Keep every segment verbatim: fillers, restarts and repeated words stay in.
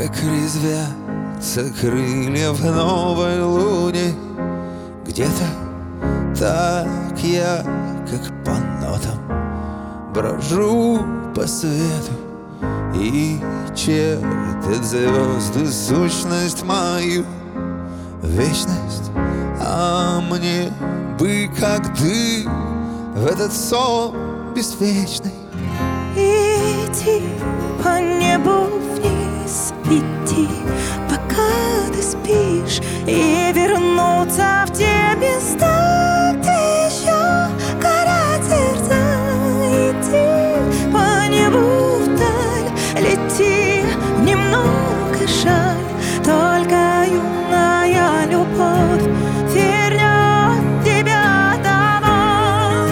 Как резвятся крылья в новой луне. Где-то так я, как по нотам, брожу по свету, и чертят звезды сущность мою, вечность. А мне бы, как ты, в этот сон беспечный идти по небу вниз, идти, пока ты спишь, и вернуться в те места, где еще горят сердца. Идти по небу вдаль, лети, немного жаль, только юная любовь вернет тебя домой.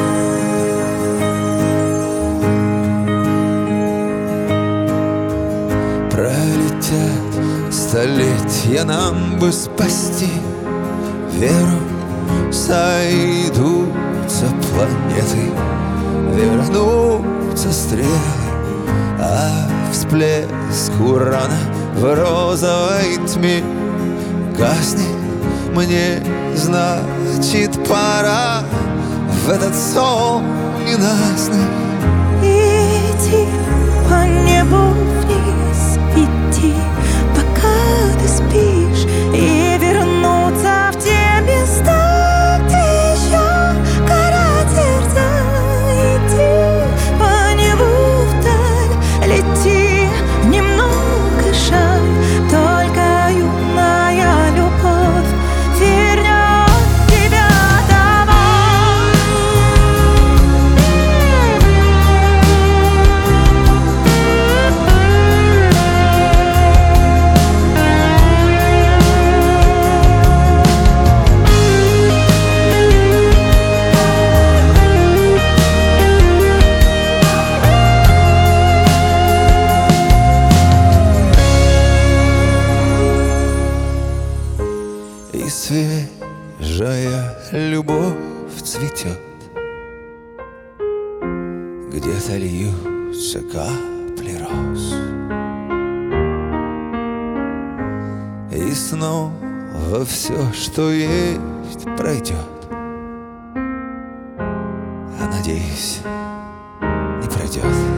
Пролетят столетия, нам бы спасти веру. Сойдутся планеты, вернутся стрелы, а всплеск урана в розовой тьме гаснет. Мне, значит, пора в этот сон ненастный идти по небу вниз, идти, пока ты спишь, и вернуться в те места, где еще горят сердца. Идти по небу вдаль, лети, немного жаль, только юная любовь вернет тебя домой. И свежая любовь цветет, где-то льются капли роз, и снова все, что есть, пройдет, а надеюсь, не пройдет.